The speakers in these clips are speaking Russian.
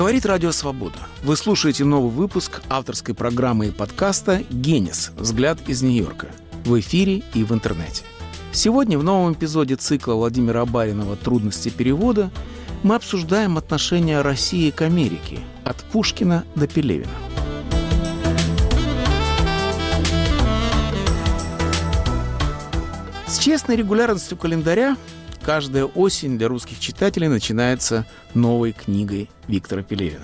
Говорит Радио Свобода. Вы слушаете новый выпуск авторской программы и подкаста «Генис. Взгляд из Нью-Йорка» в эфире и в интернете. Сегодня в новом эпизоде цикла Владимира Абаринова «Трудности перевода» мы обсуждаем отношения России к Америке от Пушкина до Пелевина. С честной регулярностью календаря каждая осень для русских читателей начинается новой книгой Виктора Пелевина.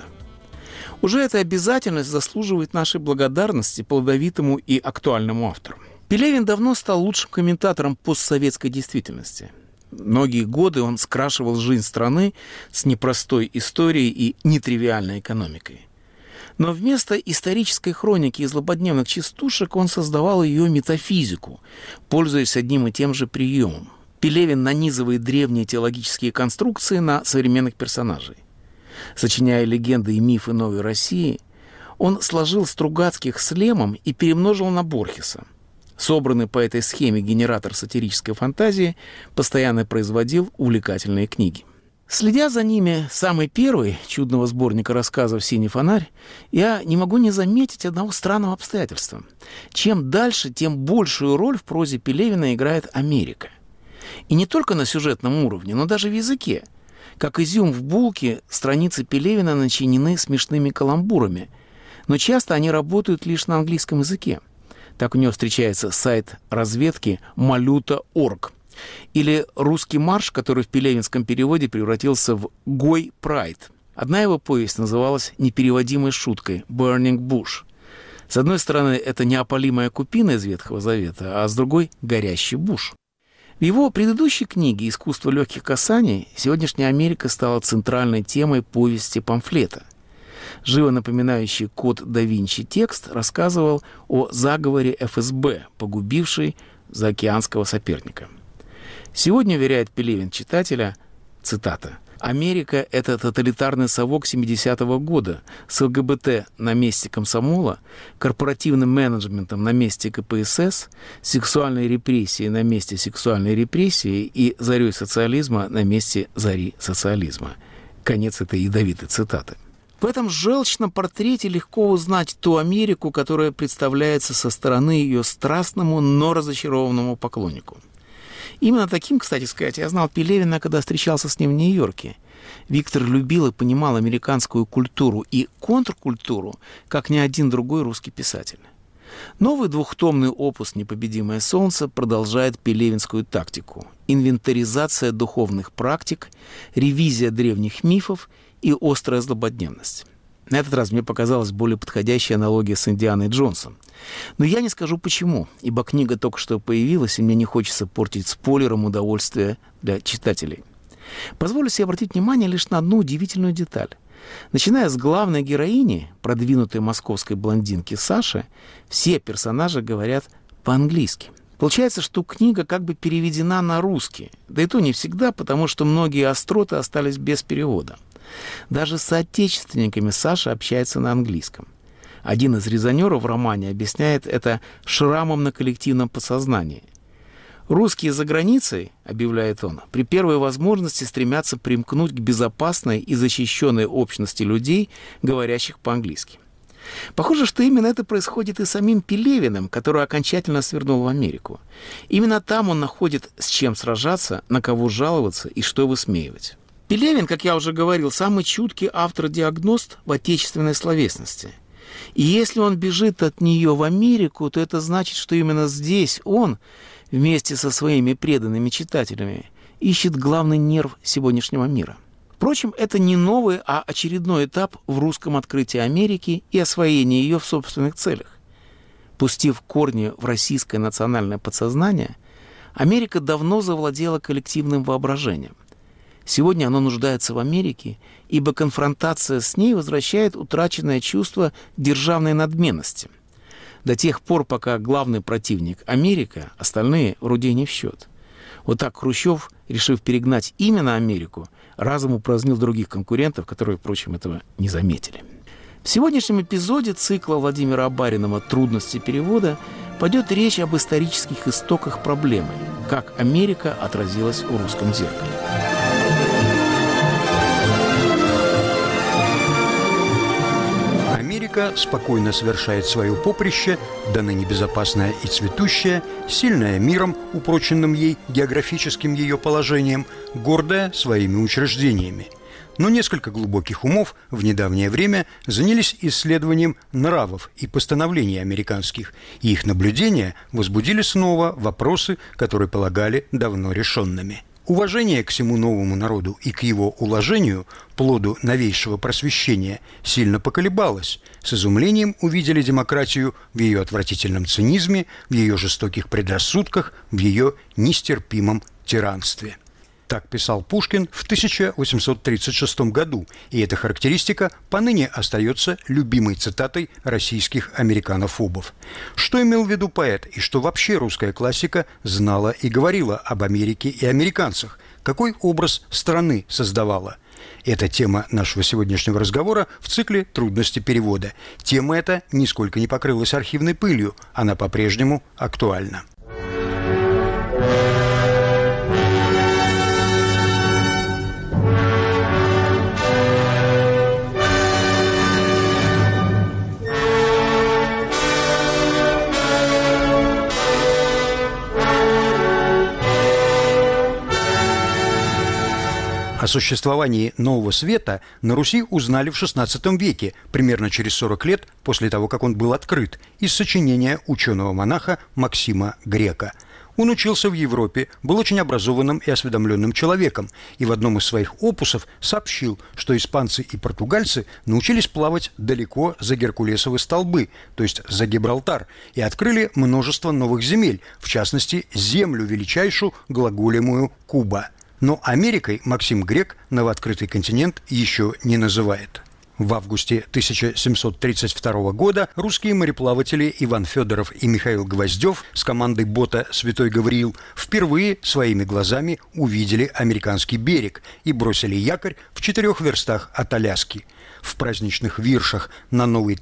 Уже эта обязательность заслуживает нашей благодарности плодовитому и актуальному автору. Пелевин давно стал лучшим комментатором постсоветской действительности. Многие годы он скрашивал жизнь страны с непростой историей и нетривиальной экономикой. Но вместо исторической хроники и злободневных частушек он создавал ее метафизику, пользуясь одним и тем же приемом. Пелевин нанизывает древние теологические конструкции на современных персонажей. Сочиняя легенды и мифы новой России, он сложил Стругацких с Лемом и перемножил на Борхеса. Собранный по этой схеме генератор сатирической фантазии постоянно производил увлекательные книги. Следя за ними, самый первый чудного сборника рассказов «Синий фонарь», я не могу не заметить одного странного обстоятельства. Чем дальше, тем большую роль в прозе Пелевина играет Америка. И не только на сюжетном уровне, но даже в языке. Как изюм в булке, страницы Пелевина начинены смешными каламбурами, но часто они работают лишь на английском языке. Так у него встречается сайт разведки «Малюта.орг». Или «Русский марш», который в пелевинском переводе превратился в «Гой Прайд». Одна его повесть называлась непереводимой шуткой «Burning Bush». С одной стороны, это неопалимая купина из Ветхого Завета, а с другой – горящий буш. В его предыдущей книге «Искусство легких касаний» сегодняшняя Америка стала центральной темой повести-памфлета. Живо напоминающий «Код да Винчи» текст рассказывал о заговоре ФСБ, погубившей заокеанского соперника. Сегодня, уверяет Пелевин читателя, цитата, «Америка – это тоталитарный совок 70-го года с ЛГБТ на месте комсомола, корпоративным менеджментом на месте КПСС, сексуальной репрессией на месте сексуальной репрессии и зарей социализма на месте зари социализма». Конец этой ядовитой цитаты. В этом желчном портрете легко узнать ту Америку, которая представляется со стороны ее страстному, но разочарованному поклоннику. Именно таким, кстати сказать, я знал Пелевина, когда встречался с ним в Нью-Йорке. Виктор любил и понимал американскую культуру и контркультуру, как ни один другой русский писатель. Новый двухтомный опус «Непобедимое солнце» продолжает пелевинскую тактику: инвентаризация духовных практик, ревизия древних мифов и острая злободневность. На этот раз мне показалась более подходящая аналогия с Индианой Джонсом. Но я не скажу почему, ибо книга только что появилась, и мне не хочется портить спойлером удовольствие для читателей. Позволю себе обратить внимание лишь на одну удивительную деталь. Начиная с главной героини, продвинутой московской блондинки Саши, все персонажи говорят по-английски. Получается, что книга как бы переведена на русский. Да и то не всегда, потому что многие остроты остались без перевода. Даже с соотечественниками Саша общается на английском. Один из резонеров в романе объясняет это шрамом на коллективном подсознании. «Русские за границей, — объявляет он, — при первой возможности стремятся примкнуть к безопасной и защищенной общности людей, говорящих по-английски». Похоже, что именно это происходит и с самим Пелевиным, который окончательно свернул в Америку. Именно там он находит, с чем сражаться, на кого жаловаться и что высмеивать. Пелевин, как я уже говорил, самый чуткий автор-диагност в отечественной словесности. И если он бежит от нее в Америку, то это значит, что именно здесь он, вместе со своими преданными читателями, ищет главный нерв сегодняшнего мира. Впрочем, это не новый, а очередной этап в русском открытии Америки и освоении ее в собственных целях. Пустив корни в российское национальное подсознание, Америка давно завладела коллективным воображением. Сегодня оно нуждается в Америке, ибо конфронтация с ней возвращает утраченное чувство державной надменности. До тех пор, пока главный противник – Америка, остальные вроде не в счет. Вот так Хрущев, решив перегнать именно Америку, разом упразднил других конкурентов, которые, впрочем, этого не заметили. В сегодняшнем эпизоде цикла Владимира Абаринова «Трудности перевода» пойдет речь об исторических истоках проблемы, как Америка отразилась в русском зеркале. Америка спокойно совершает свое поприще, до ныне безопасное и цветущее, сильная миром, упроченным ей географическим ее положением, гордая своими учреждениями. Но несколько глубоких умов в недавнее время занялись исследованием нравов и постановлений американских, и их наблюдения возбудили снова вопросы, которые полагали давно решенными. Уважение к всему новому народу и к его уложению, плоду новейшего просвещения, сильно поколебалось. С изумлением увидели демократию в ее отвратительном цинизме, в ее жестоких предрассудках, в ее нестерпимом тиранстве. Так писал Пушкин в 1836 году, и эта характеристика поныне остается любимой цитатой российских американофобов. Что имел в виду поэт, и что вообще русская классика знала и говорила об Америке и американцах? Какой образ страны создавала? Это тема нашего сегодняшнего разговора в цикле «Трудности перевода». Тема эта нисколько не покрылась архивной пылью, она по-прежнему актуальна. О существовании Нового Света на Руси узнали в XVI веке, примерно через 40 лет после того, как он был открыт, из сочинения ученого-монаха Максима Грека. Он учился в Европе, был очень образованным и осведомленным человеком, и в одном из своих опусов сообщил, что испанцы и португальцы научились плавать далеко за Геркулесовы столбы, то есть за Гибралтар, и открыли множество новых земель, в частности, землю величайшую, глаголемую Куба. Но Америкой Максим Грек новооткрытый континент еще не называет. В августе 1732 года русские мореплаватели Иван Федоров и Михаил Гвоздев с командой бота «Святой Гавриил» впервые своими глазами увидели американский берег и бросили якорь в 4 верстах от Аляски. В праздничных виршах на новый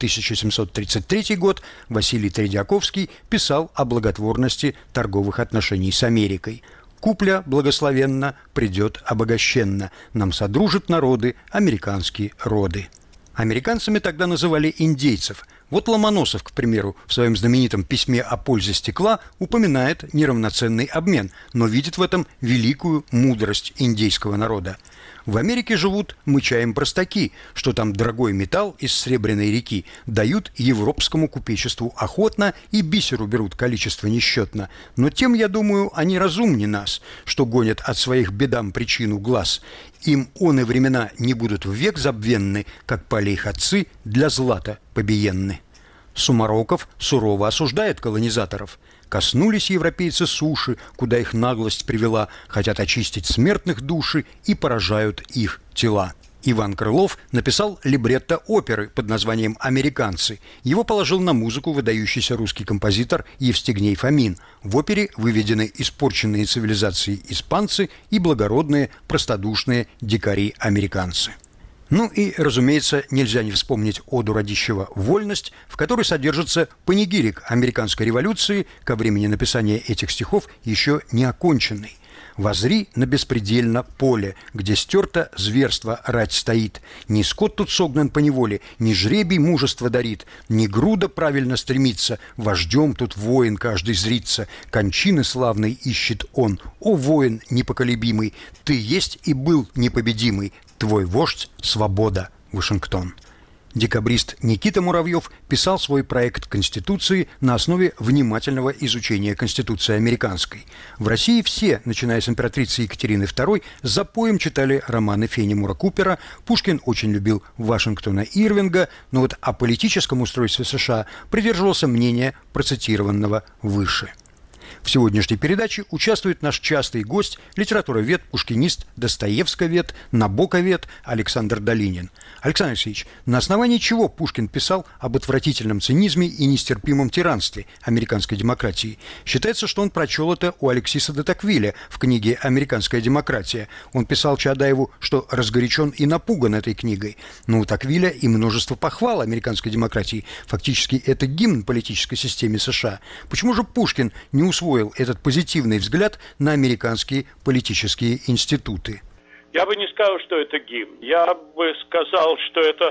1733 год Василий Тредиаковский писал о благотворности торговых отношений с Америкой. «Купля благословенна, придет обогащенно, нам содружат народы, американские роды». Американцами тогда называли индейцев. Вот Ломоносов, к примеру, в своем знаменитом письме о пользе стекла упоминает неравноценный обмен, но видит в этом великую мудрость индейского народа. В Америке живут, мы чаем, простаки, что там дорогой металл из Сребряной реки дают европскому купечеству охотно и бисеру берут количество несчетно. Но тем, я думаю, они разумнее нас, что гонят от своих бедам причину глаз. Им он и времена не будут ввек забвенны, как пали их отцы для злата побиенны. Сумароков сурово осуждает колонизаторов. Коснулись европейцы суши, куда их наглость привела, хотят очистить смертных души и поражают их тела. Иван Крылов написал либретто оперы под названием «Американцы». Его положил на музыку выдающийся русский композитор Евстигней Фомин. В опере выведены испорченные цивилизацией испанцы и благородные, простодушные дикари-американцы. Ну и, разумеется, нельзя не вспомнить оду Радищева «Вольность», в которой содержится панигирик американской революции, ко времени написания этих стихов еще не оконченный. «Возри на беспредельно поле, где стерто зверство рать стоит. Ни скот тут согнан поневоле, ни жребий мужество дарит, ни груда правильно стремится, вождем тут воин каждый зрится, кончины славной ищет он. О, воин непоколебимый, ты есть и был непобедимый, твой вождь – свобода, Вашингтон». Декабрист Никита Муравьев писал свой проект Конституции на основе внимательного изучения Конституции американской. В России все, начиная с императрицы Екатерины II, с запоем читали романы Фенемора Купера. Пушкин очень любил Вашингтона Ирвинга, но вот о политическом устройстве США придерживался мнения, процитированного выше. В сегодняшней передаче участвует наш частый гость, литературовед, пушкинист, достоевсковед, набоковед Александр Долинин. Александр Алексеевич, на основании чего Пушкин писал об отвратительном цинизме и нестерпимом тиранстве американской демократии? Считается, что он прочел это у Алексиса де Токвиля в книге «Американская демократия». Он писал Чаадаеву, что разгорячен и напуган этой книгой. Но у Токвиля и множество похвал американской демократии. Фактически это гимн политической системе США. Почему же Пушкин не усвоил этот позитивный взгляд на американские политические институты? Я бы не сказал, что это гимн. Я бы сказал, что это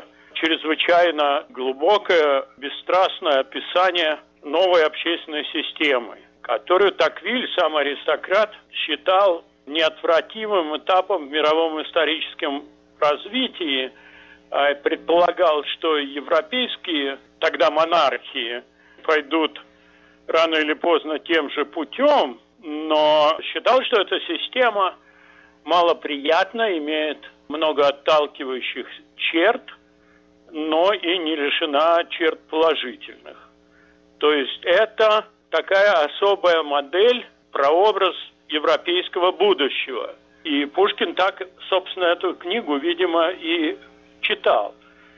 чрезвычайно глубокое, бесстрастное описание новой общественной системы, которую Токвиль, сам аристократ, считал неотвратимым этапом в мировом историческом развитии, предполагал, что европейские тогда монархии пойдут рано или поздно тем же путем, но считал, что эта система малоприятна, имеет много отталкивающих черт, но и не лишена черт положительных. То есть это такая особая модель, прообраз европейского будущего. И Пушкин так, собственно, эту книгу, видимо, и читал.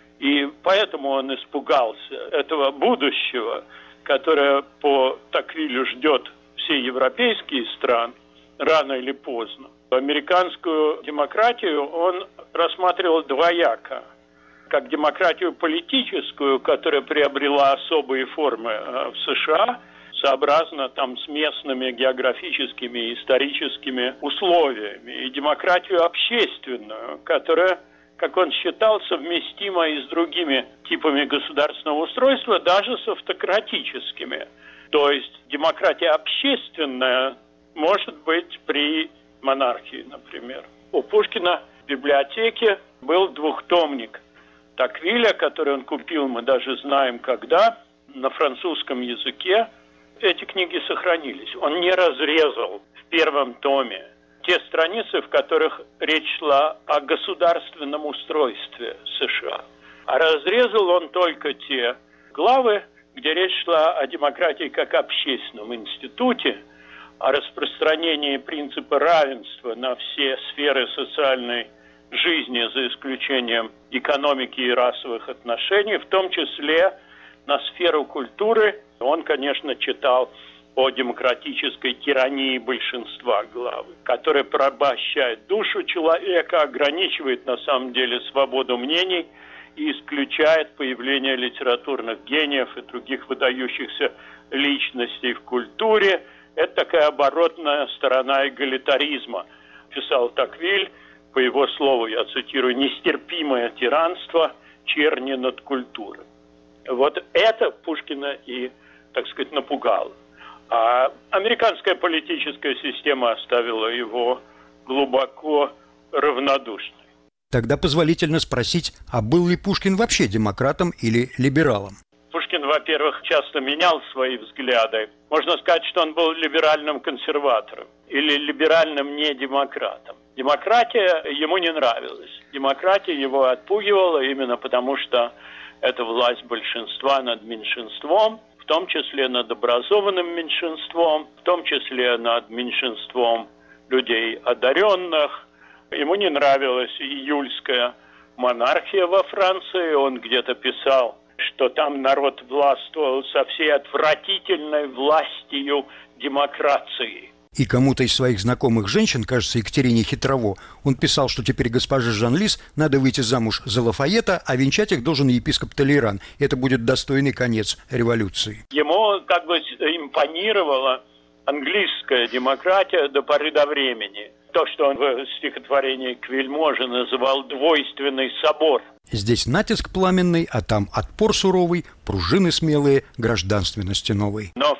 И поэтому он испугался этого будущего, которое по Токвилю ждет все европейские страны рано или поздно. Американскую демократию он рассматривал двояко. Как демократию политическую, которая приобрела особые формы в США, сообразно там с местными географическими и историческими условиями, и демократию общественную, которая, как он считал, совместима и с другими типами государственного устройства, даже с автократическими. То есть демократия общественная может быть при монархии, например. У Пушкина в библиотеке был двухтомник Токвиля, который он купил, мы даже знаем когда, на французском языке. Эти книги сохранились. Он не разрезал в первом томе те страницы, в которых речь шла о государственном устройстве США. А разрезал он только те главы, где речь шла о демократии как общественном институте, о распространении принципа равенства на все сферы социальной жизни, за исключением экономики и расовых отношений, в том числе на сферу культуры. Он, конечно, читал о демократической тирании большинства главы, которая порабощает душу человека, ограничивает на самом деле свободу мнений и исключает появление литературных гениев и других выдающихся личностей в культуре. Это такая оборотная сторона эгалитаризма, писал Токвиль. По его слову, я цитирую, «нестерпимое тиранство черни над культурой». Вот это Пушкина и, так сказать, напугало. А американская политическая система оставила его глубоко равнодушным. Тогда позволительно спросить, а был ли Пушкин вообще демократом или либералом? Пушкин, во-первых, часто менял свои взгляды. Можно сказать, что он был либеральным консерватором или либеральным недемократом. Демократия ему не нравилась. Демократия его отпугивала именно потому, что это власть большинства над меньшинством, в том числе над образованным меньшинством, в том числе над меньшинством людей одаренных. Ему не нравилась июльская монархия во Франции. Он где-то писал, что там народ властвовал со всей отвратительной властью демократии. И кому-то из своих знакомых женщин, кажется, Екатерине Хитрово, он писал, что теперь госпоже Жанлис надо выйти замуж за Лафайета, а венчать их должен епископ Толеран. Это будет достойный конец революции. Ему как бы импонировала английская демократия до поры до времени. То, что он в стихотворении к Вельможе называл «двойственный собор». Здесь натиск пламенный, а там отпор суровый, пружины смелые, гражданственности новой. Но в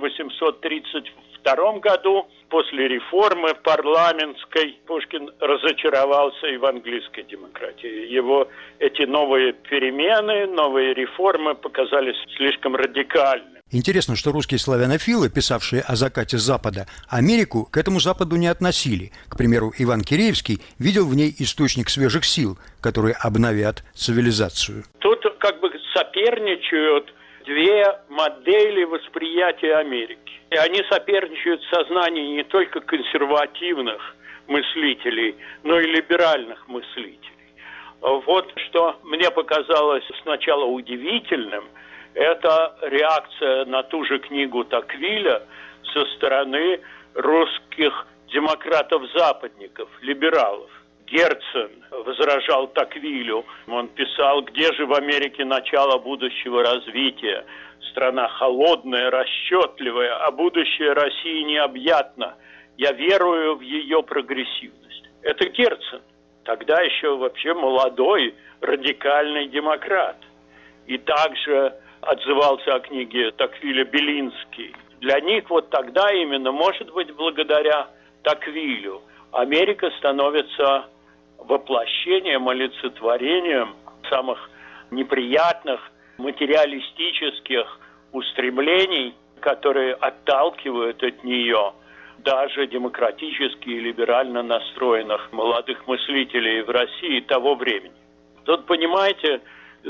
1832 году, после реформы парламентской, Пушкин разочаровался и в английской демократии. Его эти новые перемены, новые реформы показались слишком радикальными. Интересно, что русские славянофилы, писавшие о закате Запада, Америку к этому Западу не относили. К примеру, Иван Киреевский видел в ней источник свежих сил, которые обновят цивилизацию. Тут как бы соперничают две модели восприятия Америки. И они соперничают в сознании не только консервативных мыслителей, но и либеральных мыслителей. Вот что мне показалось сначала удивительным, это реакция на ту же книгу Токвиля со стороны русских демократов-западников, либералов. Герцен возражал Токвилю. Он писал, где же в Америке начало будущего развития? Страна холодная, расчетливая, а будущее России необъятно. Я верую в ее прогрессивность. Это Герцен. тогда еще вообще молодой радикальный демократ. И также отзывался о книге Токвиля Белинский. Для них вот тогда именно, может быть, благодаря Токвилю, Америка становится воплощением, олицетворением самых неприятных материалистических устремлений, которые отталкивают от нее даже демократически и либерально настроенных молодых мыслителей в России того времени. Тут, понимаете,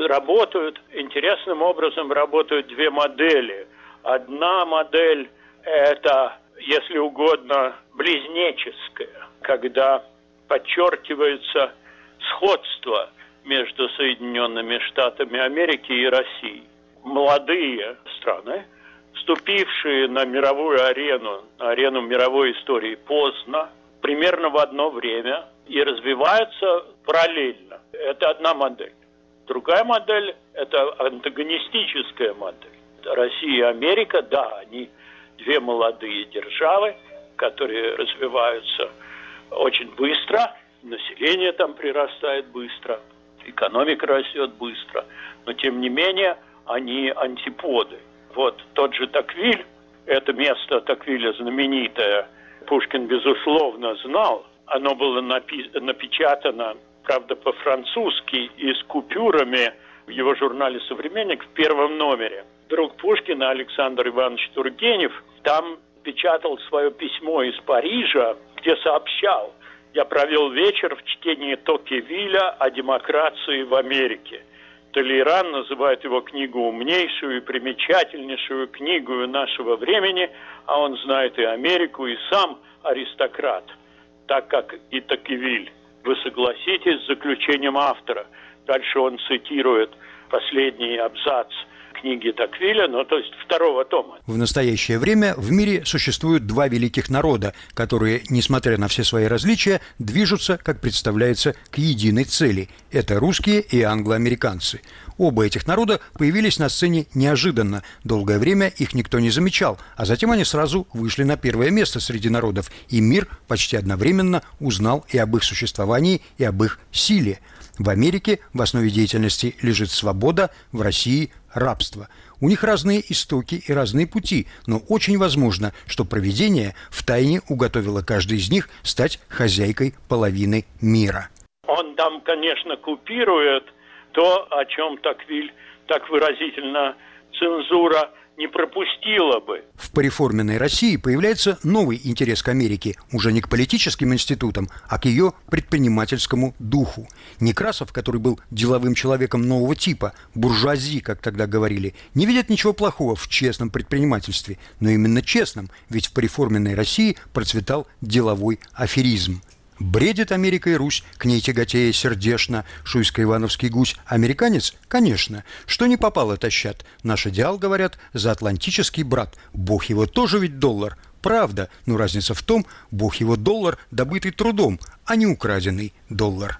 интересным образом работают две модели. Одна модель – это, если угодно, близнеческая, когда подчеркивается сходство между Соединенными Штатами Америки и Россией. Молодые страны, вступившие на мировую арену, на арену мировой истории поздно, примерно в одно время, и развиваются параллельно. Это одна модель. Другая модель – это антагонистическая модель. Россия и Америка, да, они две молодые державы, которые развиваются очень быстро, население там прирастает быстро, экономика растет быстро, но тем не менее они антиподы. Вот тот же Токвиль, это место Токвиля знаменитое, Пушкин, безусловно, знал. Оно было напечатано, правда, по-французски и с купюрами в его журнале «Современник» в первом номере. Друг Пушкина Александр Иванович Тургенев там печатал свое письмо из Парижа, где сообщал: «Я провел вечер в чтении Токвиля о демократии в Америке». Толейран называет его книгу умнейшую и примечательнейшую книгу нашего времени, а он знает и Америку, и сам аристократ, так как и Токвиль. Вы согласитесь с заключением автора? Дальше он цитирует последний абзац книги Токвиля, то есть второго тома. В настоящее время в мире существуют два великих народа, которые, несмотря на все свои различия, движутся, как представляется, к единой цели. Это русские и англоамериканцы. Оба этих народа появились на сцене неожиданно. Долгое время их никто не замечал, а затем они сразу вышли на первое место среди народов, и мир почти одновременно узнал и об их существовании, и об их силе. В Америке в основе деятельности лежит свобода, в России – рабство. У них разные истоки и разные пути, но очень возможно, что провидение втайне уготовило каждой из них стать хозяйкой половины мира. Он там, конечно, купирует то, о чем Токвиль так выразительно цензура не пропустила бы. В пореформенной России появляется новый интерес к Америке, уже не к политическим институтам, а к ее предпринимательскому духу. Некрасов, который был деловым человеком нового типа, буржуазии, как тогда говорили, не видит ничего плохого в честном предпринимательстве, но именно честном, ведь в пореформенной России процветал деловой аферизм. Бредит Америка и Русь, к ней тяготея сердечно, шуйско-ивановский гусь. Американец? Конечно. Что не попало, тащат. Наш идеал, говорят, заатлантический брат. Бог его тоже ведь доллар. Правда, но разница в том, бог его доллар, добытый трудом, а не украденный доллар.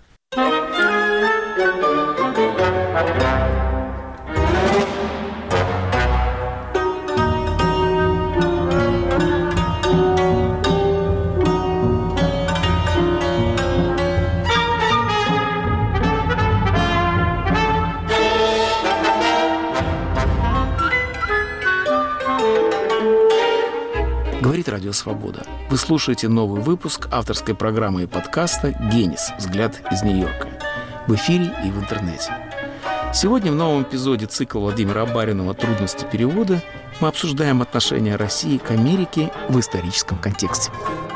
Говорит Радио Свобода. Вы слушаете новый выпуск авторской программы и подкаста «Генис. Взгляд из Нью-Йорка». В эфире и в интернете. Сегодня в новом эпизоде цикла Владимира Абаринова «Трудности перевода» мы обсуждаем отношение России к Америке в историческом контексте.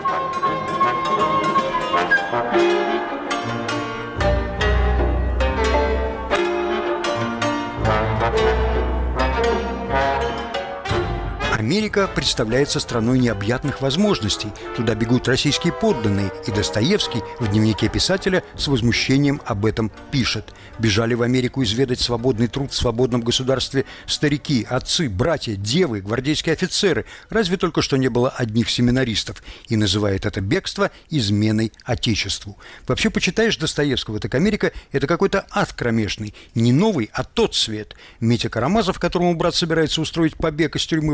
Америка представляется страной необъятных возможностей. Туда бегут российские подданные, и Достоевский в дневнике писателя с возмущением об этом пишет. Бежали в Америку изведать свободный труд в свободном государстве старики, отцы, братья, девы, гвардейские офицеры. Разве только что не было одних семинаристов. И называет это бегство изменой Отечеству. Вообще, почитаешь Достоевского, так Америка – это какой-то ад кромешный. Не новый, а тот свет. Митя Карамазов, которому брат собирается устроить побег из тюрьмы в Америку,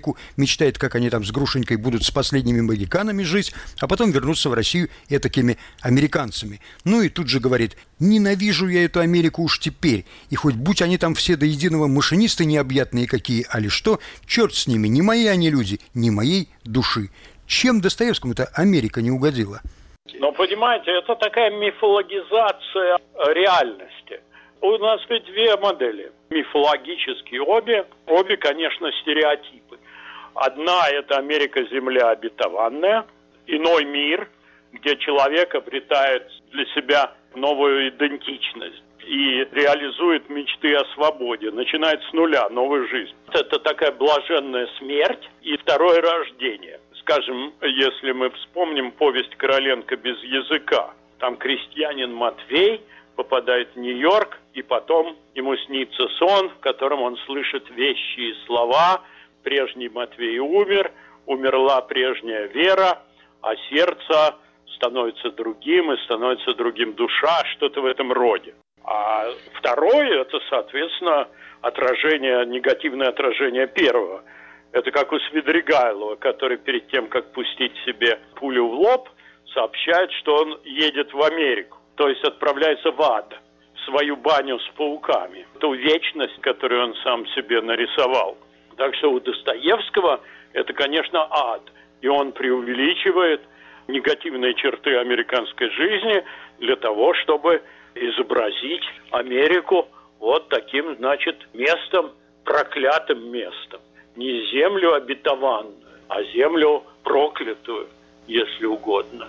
Америку, мечтает, как они там с Грушенькой будут с последними могиканами жить, а потом вернуться в Россию этакими американцами. Ну и тут же говорит: ненавижу я эту Америку уж теперь, и хоть будь они там все до единого машинисты необъятные какие, али что, черт с ними, не мои они люди, не моей души. Чем Достоевскому-то Америка не угодила? Но, понимаете, это такая мифологизация реальности. У нас ведь две модели. Мифологические обе, конечно, стереотипы. Одна – это Америка-Земля обетованная, иной мир, где человек обретает для себя новую идентичность и реализует мечты о свободе, начинает с нуля новую жизнь. Это такая блаженная смерть и второе рождение. Скажем, если мы вспомним повесть Короленко «Без языка», там крестьянин Матвей попадает в Нью-Йорк, и потом ему снится сон, в котором он слышит вещие слова: «Прежний Матвей умер, умерла прежняя вера, а сердце становится другим, и становится другим душа», что-то в этом роде. А второе – это, соответственно, отражение, негативное отражение первого. Это как у Свидригайлова, который перед тем, как пустить себе пулю в лоб, сообщает, что он едет в Америку, то есть отправляется в ад, в свою баню с пауками, ту вечность, которую он сам себе нарисовал. Так что у Достоевского это, конечно, ад, и он преувеличивает негативные черты американской жизни для того, чтобы изобразить Америку вот таким, значит, местом, проклятым местом. Не землю обетованную, а землю проклятую, если угодно.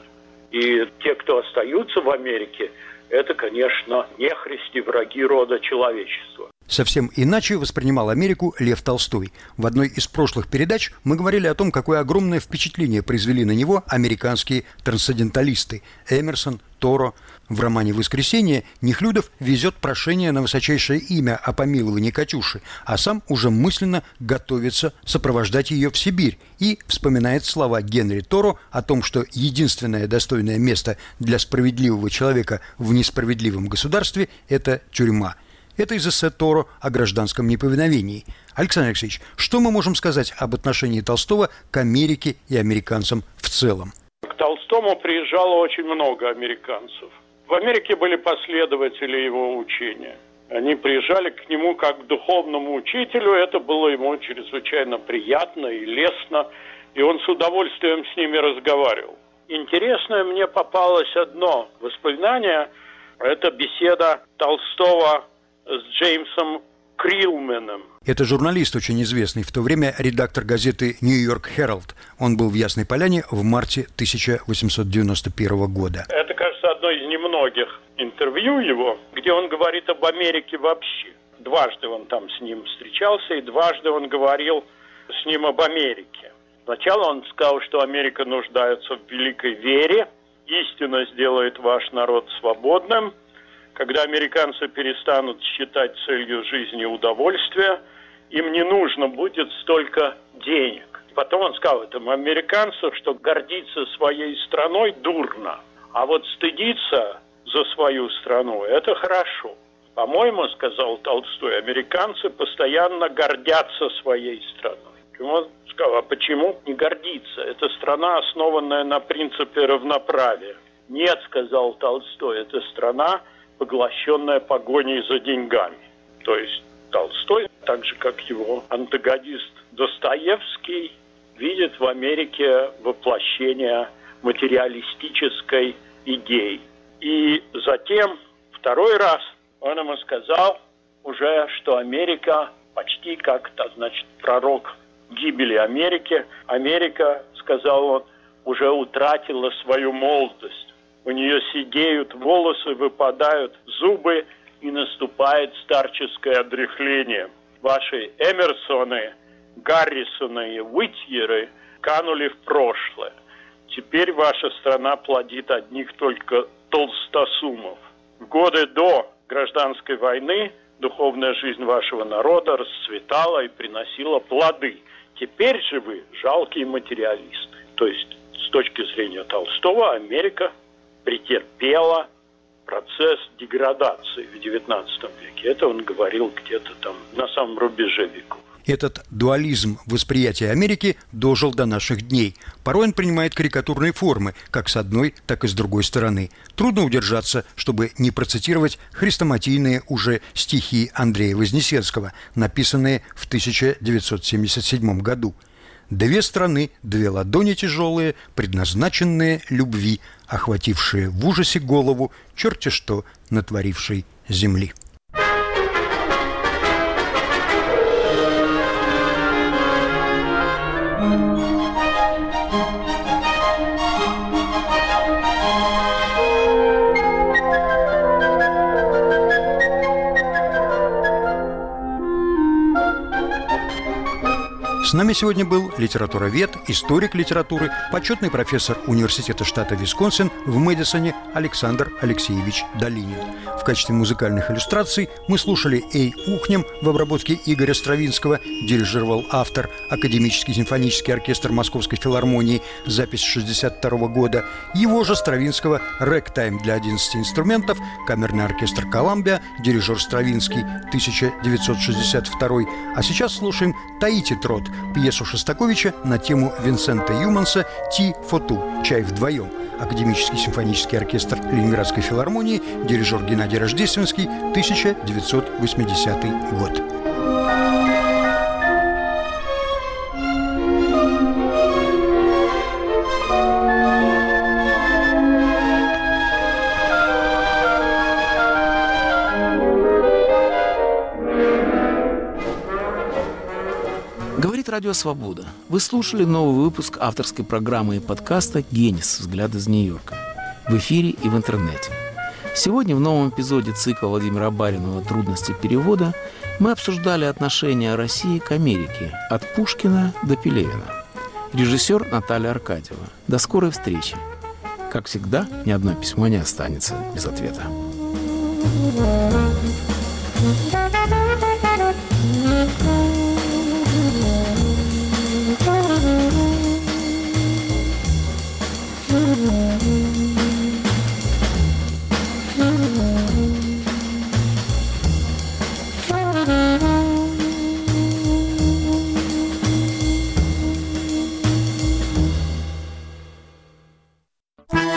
И те, кто остаются в Америке, это, конечно, нехристи, враги рода человечества. Совсем иначе воспринимал Америку Лев Толстой. В одной из прошлых передач мы говорили о том, какое огромное впечатление произвели на него американские трансценденталисты Эмерсон, Торо. В романе «Воскресенье» Нехлюдов везет прошение на высочайшее имя о помиловании Катюши, а сам уже мысленно готовится сопровождать ее в Сибирь и вспоминает слова Генри Торо о том, что единственное достойное место для справедливого человека в несправедливом государстве – это тюрьма. Это из эссе Торо о гражданском неповиновении. Александр Алексеевич, что мы можем сказать об отношении Толстого к Америке и американцам в целом? К Толстому приезжало очень много американцев. В Америке были последователи его учения. Они приезжали к нему как к духовному учителю. Это было ему чрезвычайно приятно и лестно. И он с удовольствием с ними разговаривал. Интересное мне попалось одно воспоминание. Это беседа Толстого с Джеймсом Крилменом. Это журналист, очень известный, в то время редактор газеты «Нью-Йорк Herald». Он был в Ясной Поляне в марте 1891 года. Это, кажется, одно из немногих интервью его, где он говорит об Америке вообще. Дважды он там с ним встречался, и дважды он говорил с ним об Америке. Сначала он сказал, что Америка нуждается в великой вере, истина сделает ваш народ свободным. Когда американцы перестанут считать целью жизни удовольствие, им не нужно будет столько денег. Потом он сказал этому американцу, что гордиться своей страной дурно, а вот стыдиться за свою страну – это хорошо. По-моему, сказал Толстой, американцы постоянно гордятся своей страной. Он сказал, а почему не гордиться? Это страна, основанная на принципе равноправия. Нет, сказал Толстой, это страна, поглощенная погоней за деньгами. То есть Толстой, так же как его антагонист Достоевский, видит в Америке воплощение материалистической идеи. И затем, второй раз, он ему сказал уже, что Америка почти как-то, значит, пророк гибели Америки. Америка, сказал он, уже утратила свою молодость. У нее седеют волосы, выпадают зубы, и наступает старческое одряхление. Ваши Эмерсоны, Гаррисоны и Уитьеры канули в прошлое. Теперь ваша страна плодит одних только толстосумов. В годы до гражданской войны духовная жизнь вашего народа расцветала и приносила плоды. Теперь же вы жалкие материалисты. То есть, с точки зрения Толстого, Америка претерпела процесс деградации в XIX веке. Это он говорил где-то там на самом рубеже веков. Этот дуализм восприятия Америки дожил до наших дней. Порой он принимает карикатурные формы, как с одной, так и с другой стороны. Трудно удержаться, чтобы не процитировать хрестоматийные уже стихи Андрея Вознесенского, написанные в 1977 году. «Две страны, две ладони тяжелые, предназначенные любви, охватившие в ужасе голову, черти что натворившей земли». С нами сегодня был литературовед, историк литературы, почетный профессор Университета штата Висконсин в Мэдисоне Александр Алексеевич Долинин. В качестве музыкальных иллюстраций мы слушали «Эй, ухнем» в обработке Игоря Стравинского, дирижировал автор, Академический симфонический оркестр Московской филармонии, запись 1962 года, его же Стравинского «Рэктайм для 11 инструментов», камерный оркестр «Коламбия», дирижер Стравинский, 1962. А сейчас слушаем «Таити Трот», пьесу Шостаковича на тему Винсента Юманса «Ти фоту» «Чай вдвоем». Академический симфонический оркестр Ленинградской филармонии, дирижер Геннадий Рождественский, 1980 год. Говорит Радио Свобода. Вы слушали новый выпуск авторской программы и подкаста «Генис. Взгляд из Нью-Йорка» в эфире и в интернете. Сегодня в новом эпизоде цикла Владимира Баринова «Трудности перевода» мы обсуждали отношение России к Америке от Пушкина до Пелевина. Режиссер Наталья Аркадьева. До скорой встречи. Как всегда, ни одно письмо не останется без ответа. Mm-hmm.